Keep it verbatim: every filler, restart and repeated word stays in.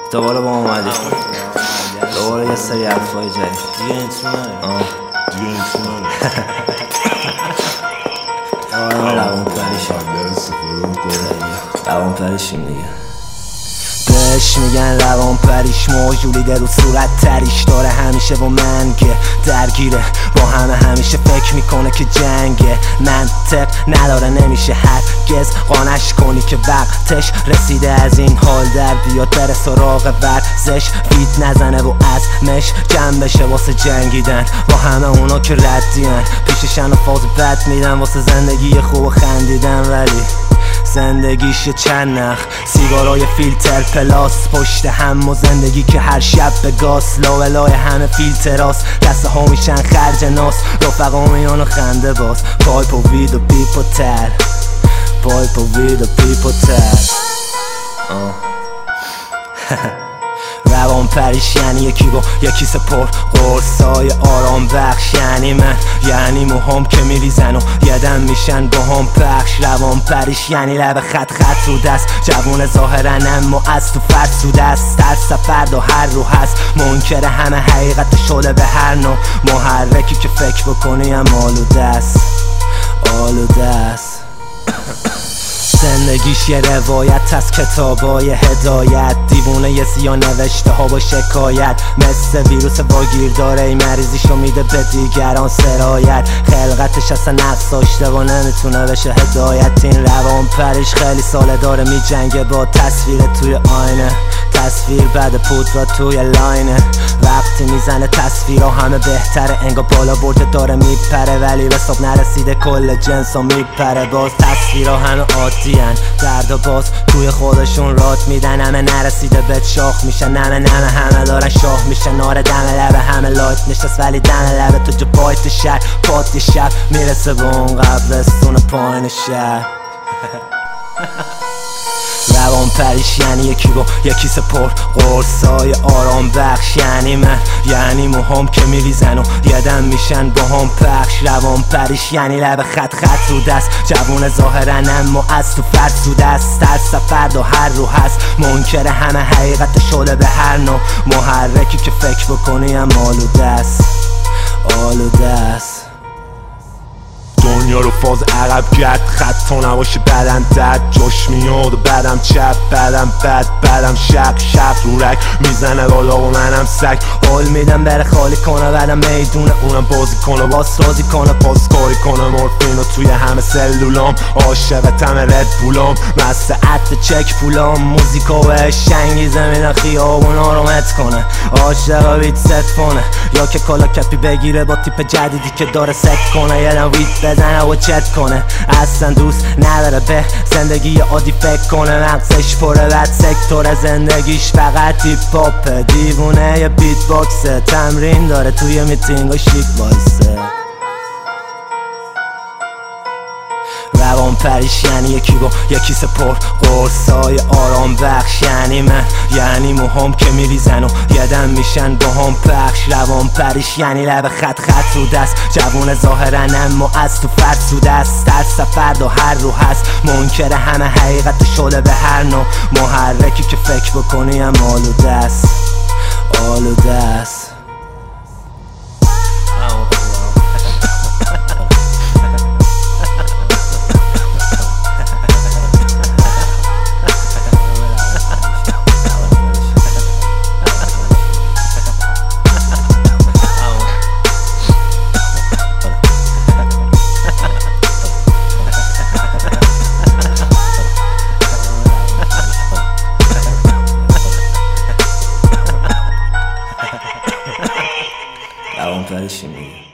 دوباره با اومدی دوباره یه سری حرفای جدید دیگه این تو نره دیگه این تو نره دوباره ما روان پریشیم روان پریشیم دیگه بهش میگن روان پریش، موجولیده رو صورت تریش داره همیشه و منگه درگیره با همه، همیشه فکر میکنه که جنگه، منطق نداره نمیشه هرگز قانش کنی که وقتش رسیده از این حال در بیاد، بره سراغ ورزش وید نزنه و عزمش جمع بشه واسه جنگیدن با همه اونا که ردین، پیششن و فاز بد میدن واسه زندگی خوب و خندیدن، ولی زندگیش یه چند نخ سیگارای فیلتر پلاس پشت هم و زندگی که هر شب به گاس لاولای همه فیلتراست، دسته ها میشن خرج ناس، رفقا میان و خنده باز، پایپ و وید و پیپ و تر پایپ و وید و پیپ و تر روان پریش یعنی یکی با یکی سپر قرصای آرام بخش، یعنی من یعنی موهام که میریزن و یدم میشن با هم پخش، روان پریش یعنی لب خط خط رو دست، جوون ظاهرا اما از تو فرسوده است، ترس فرد و هر رو هست، منکر همه حقیقت شده به هر نوع محرکی که فکر بکنی هم آلوده است آلوده است زندگیش یه روایت از کتابای هدایت، دیوونه یه سیا نوشته ها با شکایت، مثل ویروس واگیر داره ای مریضیشو میده به دیگران سرایت، خلقتش اصلا نقص داشته و نمیتونه بشه هدایت، این روان پریش خیلی ساله داره می جنگه با تصویر توی آینه، تصویر بعد پودر توی لاینه، وقتی میزنه تصویرها همه بهتره، انگار بالا برده داره میپره ولی به صبح نرسیده کل جنسا میپره، باز تصویرها همه عادی درد و باز توی خودشون رات میدن، همه نرسیده بهت شاخ میشن، نمه نمه همه دارن شاه میشن، نار دم لبه همه لایت نشست ولی دم لبه تو جو پایت شهر پات شب میرسه به اون قبرستون پایین شهر روان پریش یعنی یکی با یکی سپر قرصای آرام بخش، یعنی من یعنی موهام که میریزن و یدم میشن با هم پخش، روان پریش یعنی لب خط خط رو دست، جوون ظاهرا اما از تو فرسوده است، ترس فرد و هر رو هست، منکر همه حقیقت شده به هر نوع محرکی که فکر بکنی هم آلوده است آلوده است دنیا رو فاز عقب کرد، خط تا نباشه بدن درد، جاش میاد و بدم چپ بدم بد بدم شق شق رورک میزنه بالا و منم سگ، حال میدم بره خالی کنه بعدم میدونه اونم بازی کنه باز رازی کنه پاسکاری کنه، مورفین و توی همه سلولام عاشق تم رد بولام، مست عد چک پولام، موزیکو بهش شنگیزه میدن خیابونا رو مت کنه، عاشق بیت ست کنه یا که کالا کپی بگیره با تیپ جدیدی که داره سک کنه، یادم ویت بزنه و چت کنه، اصلا دوست نداره به زندگی عادی فکر کنه، مغزش پره بد سکتور زندگیش فقط هیپ هاپه، دیوونه یه بیت باکسه، تمرین داره توی میتینگ و شیک وایسه، روان پریش یعنی یکی با یکی سپر قرصای آرام بخش، یعنی من یعنی موهام که میریزن و یدم میشن با هم پخش، روان پریش یعنی لب خط خط رو دست، جوون ظاهرا اما از تو فرسوده است، ترس فرد و هر رو هست، منکر همه حقیقت شده به هر نوع محرکی که فکر بکنی هم آلوده است آلوده است روان پریشیم دیگه.